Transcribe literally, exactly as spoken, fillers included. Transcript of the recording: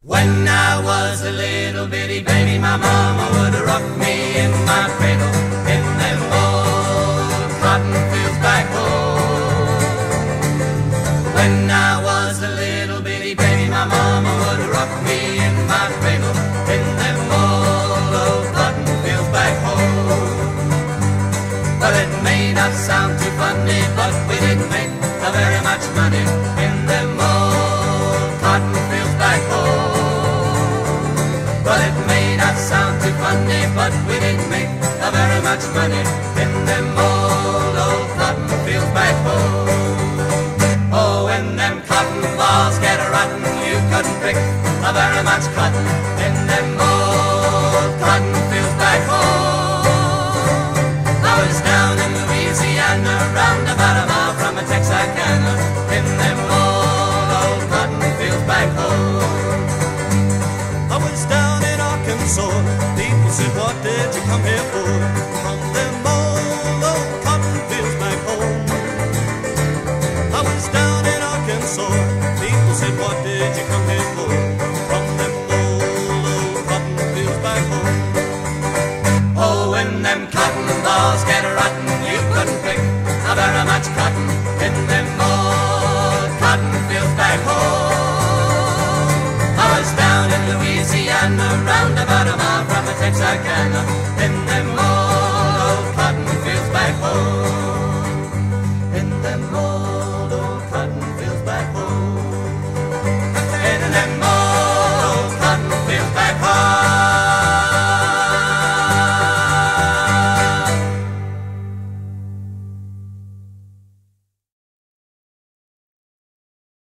When I was a little bitty baby, my mama would rock me in my cradle in them old cotton fields back home. When I was a little bitty baby, my mama would rock me in my cradle in them old, old cotton fields back home. Well, it may not sound too funny, but we didn't make a very much money in them old cotton fields back home. Well, it may not sound too funny, but we didn't make a very much money in them old, old cotton fields back home. Oh, when them cotton balls get rotten, you couldn't pick a very much cotton in them old cotton fields back home. I was down in Louisiana, round about a mile from Texarkana, in them old, old cotton fields back home. I was down in Arkansas, people said, what did you come here for? From them old, old cotton fields back home. I was down in Arkansas, people said, what did you come here for? From them old, old cotton fields back home. Oh, when them cotton balls get rotten, you couldn't pick a very much cotton in them old cotton fields back home. I was down in Louisiana, round about a mile from Texarkana,